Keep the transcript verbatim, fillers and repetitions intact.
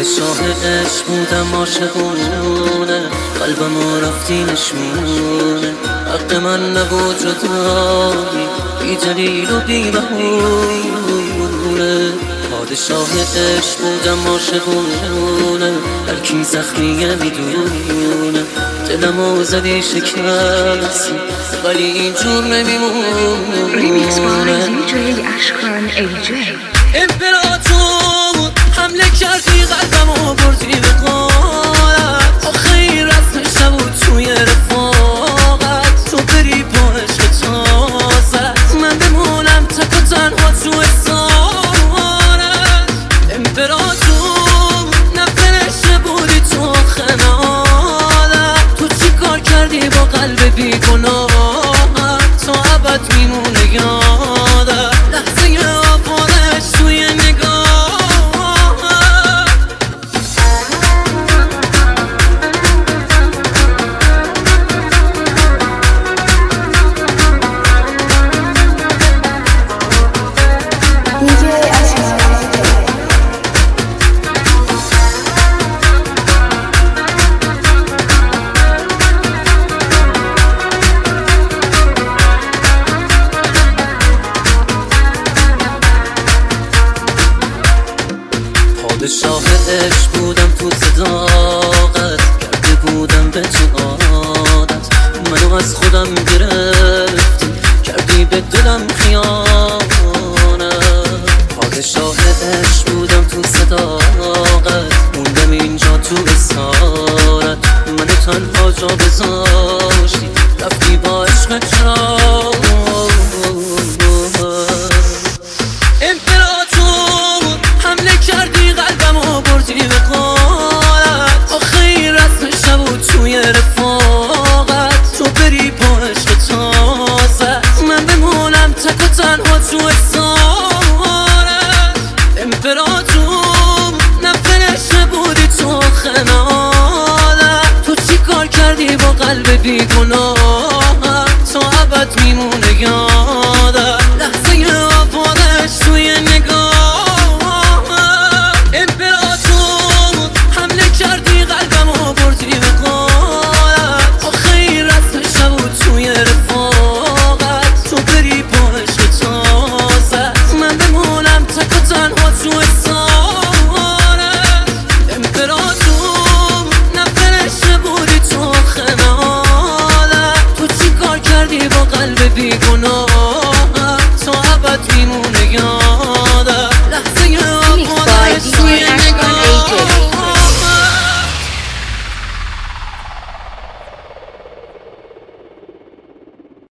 پادشاه عشق بودم عاشقونه، قلبمو رفتی نشمونه. حق من نبود جدایی، بی دلیل و بی بهونه. پادشاه عشق بودم عاشقونه، هر کی زخمیه میدونه. دلمو زدی شکستی ولی اینجور نمیمونه. ریمیکس بای دیجی اشکان ای جی. امپراتور حمله کردی قلبمو بردی به قارت. آخه این رسمش نبود توی رفاقت، تو بری با عشق تازت، من بمونم تک و تنها تو اسارت. امپراتور نفرشته بودی تو خنالت، تو چی کار کردی با قلب بیگناهت، تا ابد میمونه یادت لحظه آفارش توی نگاه. پادشاه عشق بودم تو صداقت، کرده بودم به تو عادت. منو از خودم گرفتی، کردی به دلم خیانت. پادشاه عشق بودم تو صداقت، موندم اینجا تو اسارت. منو تنها جا بذاشتی، رفتی با عشق چرا. امپراتور حمله کردی قلبمو بردی به قارت. آخه این رسمش نبود توی رفاقت، تو بری با عشق تازت، من بمونم تک و تنها تو اسارت. امپراتور نفرشته بودی تو خنالت، تو چی کار کردی با قلب بیگناهت، تا ابد میمونه یادت